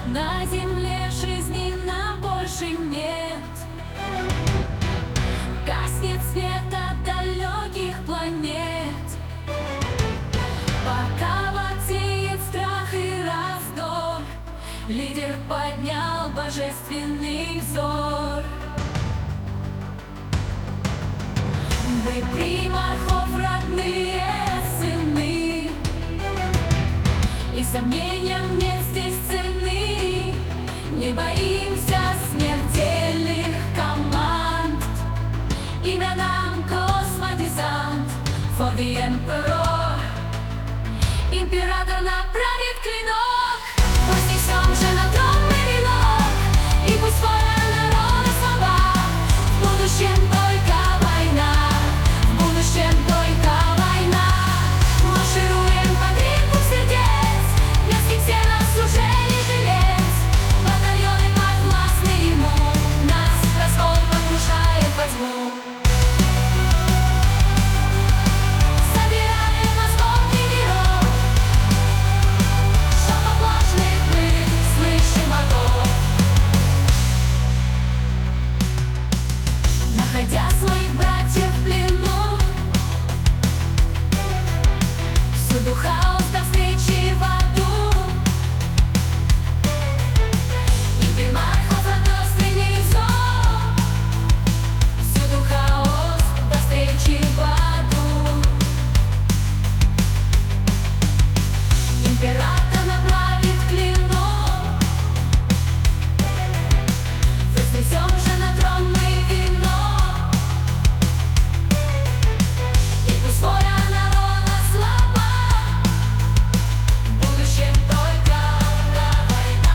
На земле жизни на больше нет. Гаснет свет от далеких планет. Пока владеет страх и раздор, лидер поднял божественный взор. Мы примархов родные сыны, и сомнениям нет здесь цены.